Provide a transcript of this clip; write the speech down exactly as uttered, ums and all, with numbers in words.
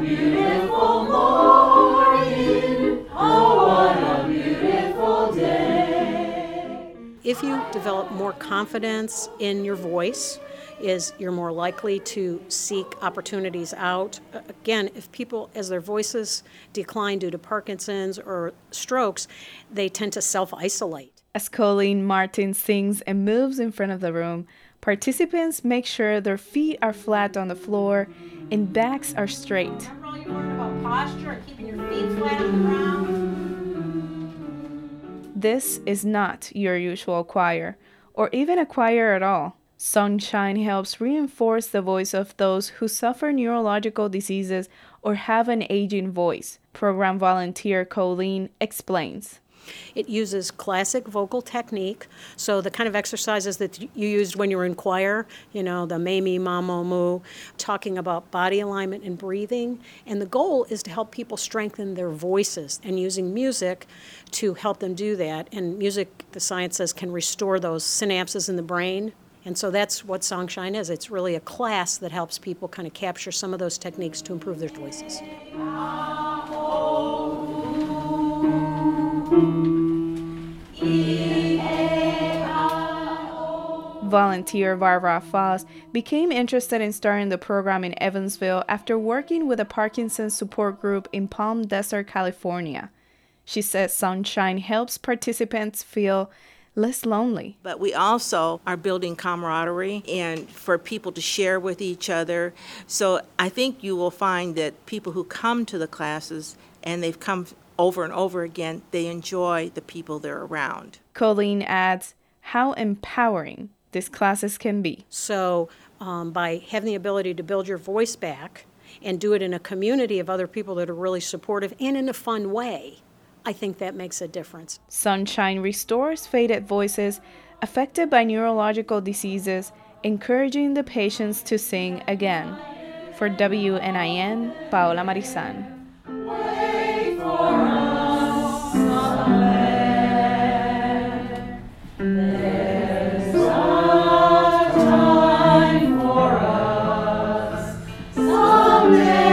beautiful morning. Oh, what a beautiful day. If you develop more confidence in your voice, is you're more likely to seek opportunities out. Again, if people, as their voices decline due to Parkinson's or strokes, they tend to self-isolate. As Colleen Martin sings and moves in front of the room, participants make sure their feet are flat on the floor and backs are straight. Remember all you learned about posture and keeping your feet flat on the ground? This is not your usual choir, or even a choir at all. Sunshine helps reinforce the voice of those who suffer neurological diseases or have an aging voice. Program volunteer Colleen explains. It uses classic vocal technique, so the kind of exercises that you used when you were in choir, you know, the me, me, ma, mo, moo, talking about body alignment and breathing. And the goal is to help people strengthen their voices and using music to help them do that. And music, the science says, can restore those synapses in the brain. And so that's what Songshine is. It's really a class that helps people kind of capture some of those techniques to improve their voices. Volunteer Barbara Foss became interested in starting the program in Evansville after working with a Parkinson's support group in Palm Desert, California. She says Sunshine helps participants feel less lonely. But we also are building camaraderie and for people to share with each other. So I think you will find that people who come to the classes, and they've come over and over again, they enjoy the people they're around. Colleen adds how empowering these classes can be. So um, by having the ability to build your voice back and do it in a community of other people that are really supportive and in a fun way, I think that makes a difference. Sunshine restores faded voices affected by neurological diseases, encouraging the patients to sing again. For W N I N, Paola Marizan. Wait for us somewhere. There's a time for us someday.